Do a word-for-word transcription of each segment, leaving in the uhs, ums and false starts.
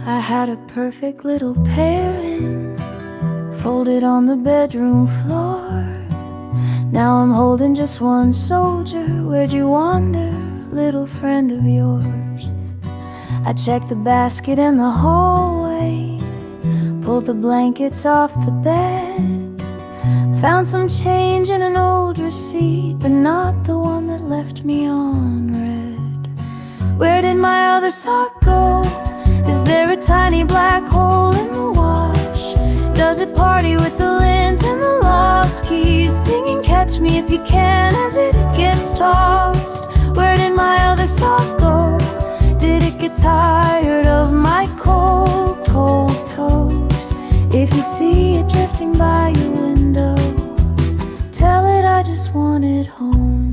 I had a perfect little pairing, folded on the bedroom floor. Now I'm holding just one soldier. Where'd you wander, little friend of yours? I checked the basket in the hallway, pulled the blankets off the bed, found some change in an old receipt, but not the one that left me unread. Where did my other sock go? Is there a tiny black hole in the wash? Does it party with the lint and the lost keys, singing catch me if you can as it gets tossed? Where did my other sock go? Did it get tired of my cold, cold toes? If you see it drifting by your window, tell it I just want it home.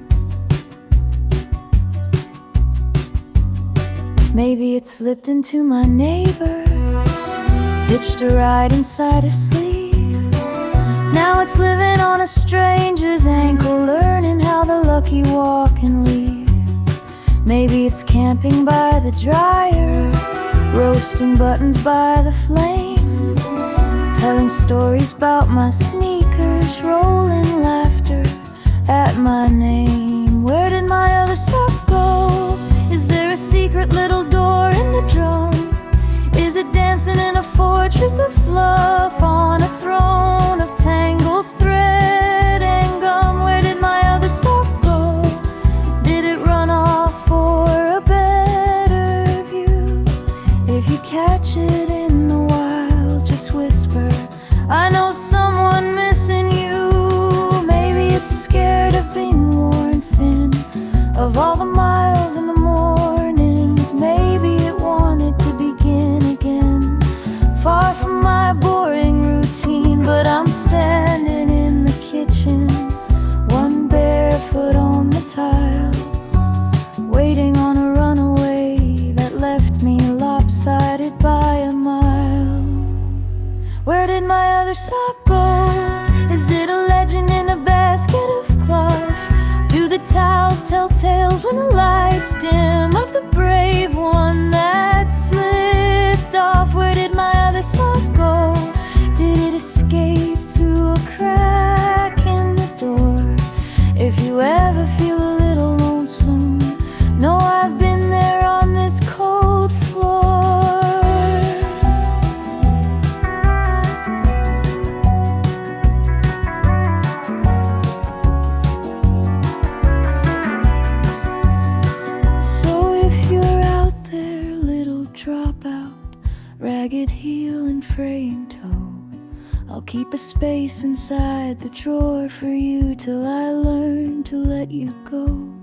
Maybe it slipped into my neighbor's, hitched a ride inside a sleeve. Now it's living on a stranger's ankle, learning how the lucky walk and leave. Maybe it's camping by the dryer, roasting buttons by the flame, telling stories about my sneakers, rolling laughter at my name. Where did my other sock go? Is there a secret little door in the drum? Is it dancing in a fortress of fluff, on a throne of tangled thread and gum? Where did my other sock go? Did it run off for a better view? If you catch it in the wild, just whisper, I know someone missing you. Maybe it's scared of being worn thin, of all the miles and the mornings. Maybe it wanted to begin again, far from my boring routine. But I'm standing in the kitchen, one bare foot on the tile, waiting on a runaway that left me lopsided by a mile. Where did my other sock go? Is it a legend in a basket of cloth? Do the towels tell tales when the lights dim of the brave one that slipped off? Where did my other sock go? Did it escape through a crack in the door? If you ever feel a little lonesome, know I've been there on this cold floor. So if you're out there, little dropout, ragged heel and fraying toe, I'll keep a space inside the drawer for you till I learn to let you go.